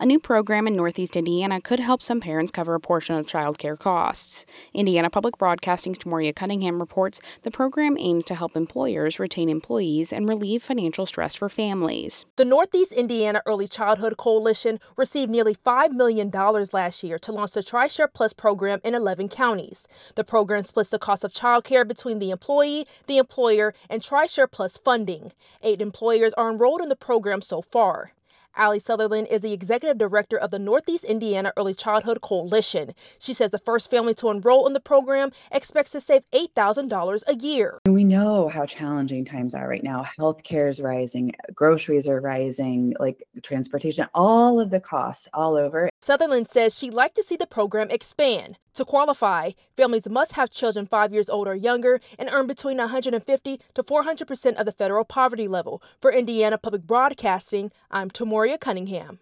A new program in Northeast Indiana could help some parents cover a portion of childcare costs. Indiana Public Broadcasting's Tamoria Cunningham reports the program aims to help employers retain employees and relieve financial stress for families. The Northeast Indiana Early Childhood Coalition received nearly $5 million last year to launch the TriShare Plus program in 11 counties. The program splits the cost of childcare between the employee, the employer, and TriShare Plus funding. 8 employers are enrolled in the program so far. Allie Sutherland is the executive director of the Northeast Indiana Early Childhood Coalition. She says the first family to enroll in the program expects to save $8,000 a year. We know how challenging times are right now. Healthcare is rising, groceries are rising, like transportation, all of the costs all over. Sutherland says she'd like to see the program expand. To qualify, families must have children 5 years old or younger and earn between 150 to 400% of the federal poverty level. For Indiana Public Broadcasting, I'm Tamoria Cunningham.